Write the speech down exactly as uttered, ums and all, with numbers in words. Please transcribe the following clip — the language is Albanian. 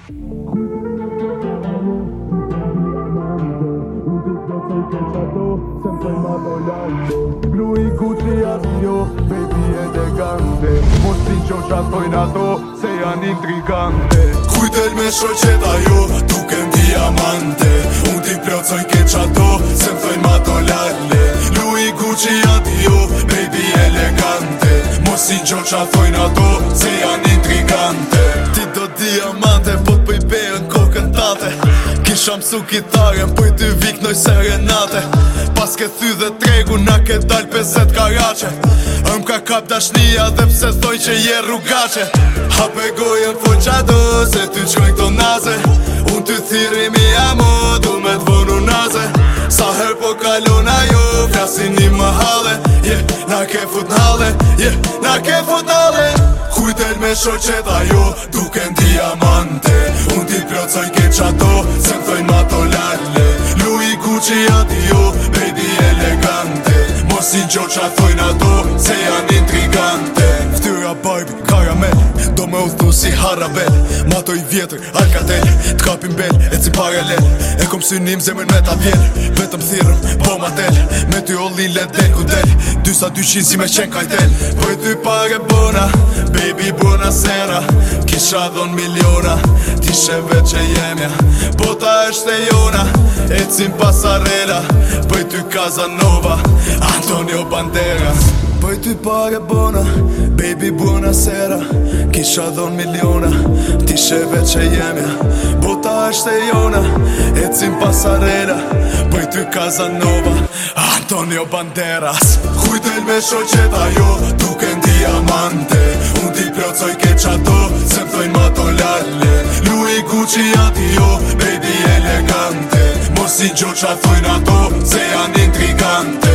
Louis Gucci adio, baby elegante. Mos din qo qa thojnë ato, se janë intrigante. Kujtel me shoqet ajo, duken diamante. Unë ti plotësoj keq ato, se m'thojnë ma to lale. Louis Gucci adio, baby elegante. Mos din qo qa thojnë ato, se janë intrigante. Ti do diamante, po t'pëj berën kokën tate. Kisha msu kitaren, po i ty viknoj serenate. Pas ke thy dhe tregu, na ke dal peset karache. Ëm ka kap dashnia dhe pse thoj që je rrugache. Hape gojen fol qado, se ty qkojnë këto naze. Unë ty thiri mi amo, du me t'vonu naze. Sa her po kalon ajo, flasin një më hale. Yeah, na ke fut n'hale, yeah, na ke fut n'hale. Kujtel me shoqet ajo, duken diamante. Unë ti plotësoj keq ato, se m'thojnë ma to lale. Louis Gucci adio, baby elegante. Mos i gjo qa thojnë ato, se janë intrigante. Ftyra Barbie, karamel, do me udhnu si harabel. Mato i vjetër, Alcatel, t'kapin bel, e si paralel. E kom synim zemër me ta vjel, vetëm thirëm, po ma tel. Me ty olli let del ku del, dysa dyqin si me qen kajtel. Për ty pare bona, baby buona sera. Kisha dhon miliona, t'ishe veç e jemja. Bota është e jona, e cim pasarela. Për ty Casanova, Antonio Banderas. Për ty pare bona, baby buona sera. Kisha dhon miliona, t'ishe veç e jemja. Bota është e jona, e cim pasarela. Për ty Casanova, Antonio Banderas. Kujtel me shoqet ajo, duken diamante. Unë ti plotësoj keq ato, se m'thojnë ma to lale. Louis Gucci adio, baby elegante. Mos i gjo qa thojnë ato, se janë intrigante.